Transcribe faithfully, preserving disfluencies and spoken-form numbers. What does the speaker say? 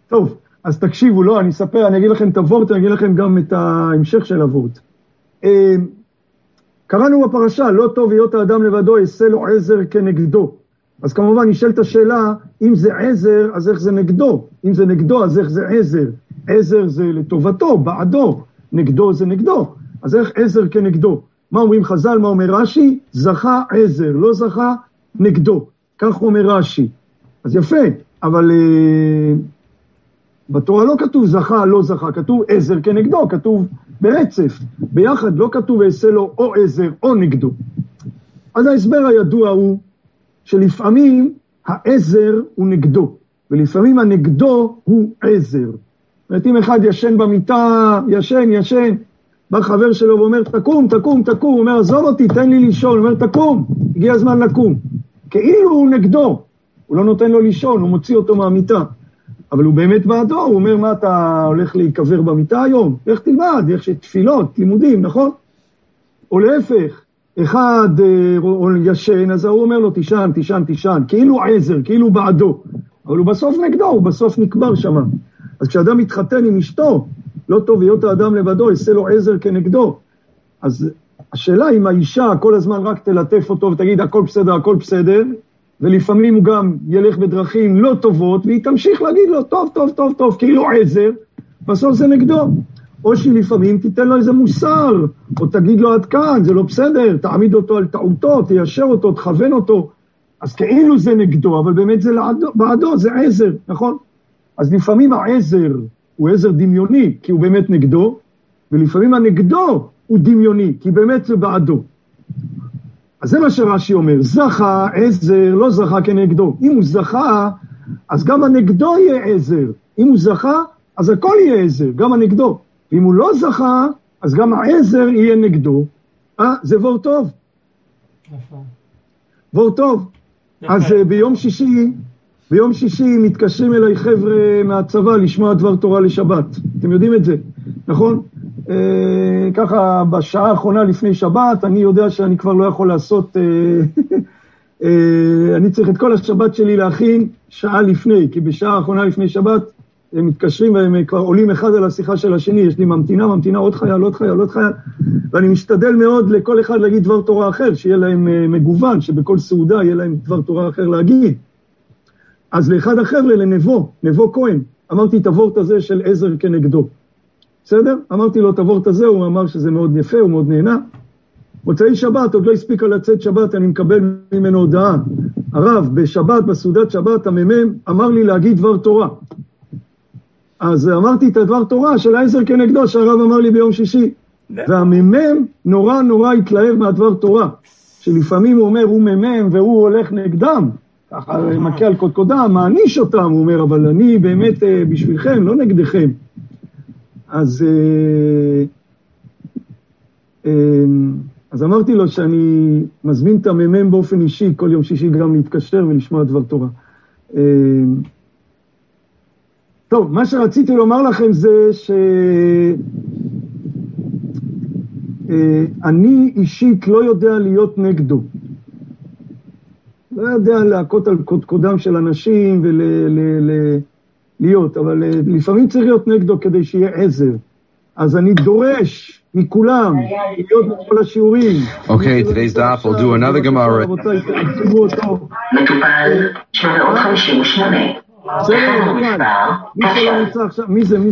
טוב, אז תקשיבו, לא, אני אספר, אני אגיד לכם את הוורט, אני אגיד לכם גם את ההמשך של הוורט. קראנו בפרשה, לא טוב היות האדם לבדו, יעשה לו עזר כנגדו. אז כמובן נשאלת השאלה, אם זה עזר, אז איך זה נגדו? אם זה נגדו, אז איך זה עזר? עזר זה לטובתו, בעדו, נגדו זה נגדו. אז איך עזר כנגדו? מה אומרים חז"ל, מה אומר רש"י? זכה עזר, לא זכה נגדו. כך אומר רש"י. אז יפה, אבל uh, בתורה לא כתוב זכה, לא זכה, כתוב עזר כנגדו, כתוב ברצף. ביחד לא כתוב יעשה לו או עזר או נגדו. אז ההסבר הידוע הוא שלפעמים העזר הוא נגדו, ולפעמים הנגדו הוא עזר. זאת אומרת, אם אחד ישן במיטה, ישן, ישן, בא חבר שלו ואומר, תקום, תקום, תקום, הוא אומר, עזוב אותי, תן לי לישון, הוא אומר, תקום, הגיע הזמן לקום. כאילו הוא נגדו, הוא לא נותן לו לישון, הוא מוציא אותו מהמיטה. אבל הוא באמת בעדו, הוא אומר, מה אתה הולך להיקבר במיטה היום? איך תלמד, איך שתפילות, לימודים, נכון? או להפך, אחד או ישן, אז הוא אומר לו, תישן, תישן, תישן, כאילו עזר, כאילו בעדו. אבל הוא בסוף נגדו, הוא בסוף נקבר שמה. אז כשאדם מתחתן עם אשתו, לא טוב היות האדם לבדו, יעשה לו עזר כנגדו. אז השאלה אם האישה כל הזמן רק תלטף אותו ותגיד, הכל בסדר, הכל בסדר, ולפעמים הוא גם ילך בדרכים לא טובות, והיא תמשיך להגיד לו, טוב, טוב, טוב, טוב, כאילו עזר, בסוף זה נגדו. או שלפעמים תיתן לו איזה מוסר, או תגיד לו עד כאן, זה לא בסדר, תעמיד אותו על טעותו, תיישר אותו, תכוון אותו. אז כאילו זה נגדו, אבל באמת זה בעדו, זה עזר, נכון? אז לפעמים העזר הוא עזר דמיוני, כי הוא באמת נגדו, ולפעמים הנגדו הוא דמיוני, כי באמת זה בעדו. אז זה מה שרש"י אומר, זכה, עזר, לא זכה כנגדו. אם הוא זכה, אז גם הנגדו יהיה עזר. אם הוא זכה, אז הכל יהיה עזר, גם הנגדו. ואם הוא לא זכה, אז גם העזר יהיה נגדו. אה, זה וור טוב. נכון. וור טוב. אז ביום שישי, ביום שישי מתקשרים אליי חבר'ה מהצבא לשמוע דבר תורה לשבת. אתם יודעים את זה, נכון? אה, ככה בשעה האחרונה לפני שבת, אני יודע שאני כבר לא יכול לעשות, אה, אה, אני צריך את כל השבת שלי להכין שעה לפני, כי בשעה האחרונה לפני שבת, הם מתקשרים והם כבר עולים אחד על השיחה של השני, יש לי ממתינה, ממתינה עוד חייל, עוד חייל, עוד חייל, ואני משתדל מאוד לכל אחד להגיד דבר תורה אחר, שיהיה להם מגוון, שבכל סעודה יהיה להם דבר תורה אחר להגיד. אז לאחד אחר לנבו, נבו כהן, אמרתי את הוורט הזה של עזר כנגדו. בסדר? אמרתי לו את הוורט הזה, הוא אמר שזה מאוד יפה, הוא מאוד נהנה. מוצאי שבת, עוד לא הספיקה לצאת שבת, אני מקבל ממנו הודעה. הרב, בשבת, בסעודת שבת, הממם אמר לי להגיד דבר תורה. אז אמרתי את הדבר תורה של העזר כנגדו, שהרב אמר לי ביום שישי. והממם נורא נורא התלהב מהדבר תורה. שלפעמים הוא אומר, הוא ממם והוא הולך נגדם. ככה מכה על קודקודם, מעניש אותם, הוא אומר, אבל אני באמת בשבילכם, לא נגדכם. אז, אז אמרתי לו שאני מזמין את הממם באופן אישי, כל יום שישי גם להתקשר ולשמוע דבר תורה. טוב, מה שרציתי לומר לכם זה שאני אישית לא יודע להיות נגדו. לא יודע להכות על קודקודם של אנשים ולהיות, אבל לפעמים צריך להיות נגדו כדי שיהיה עזר. אז אני דורש מכולם להיות בכל השיעורים. Okay, today's daf will do another Gemara. מטופל שמונה חמישים ושמונה. מי שלא נמצא עכשיו, מי זה?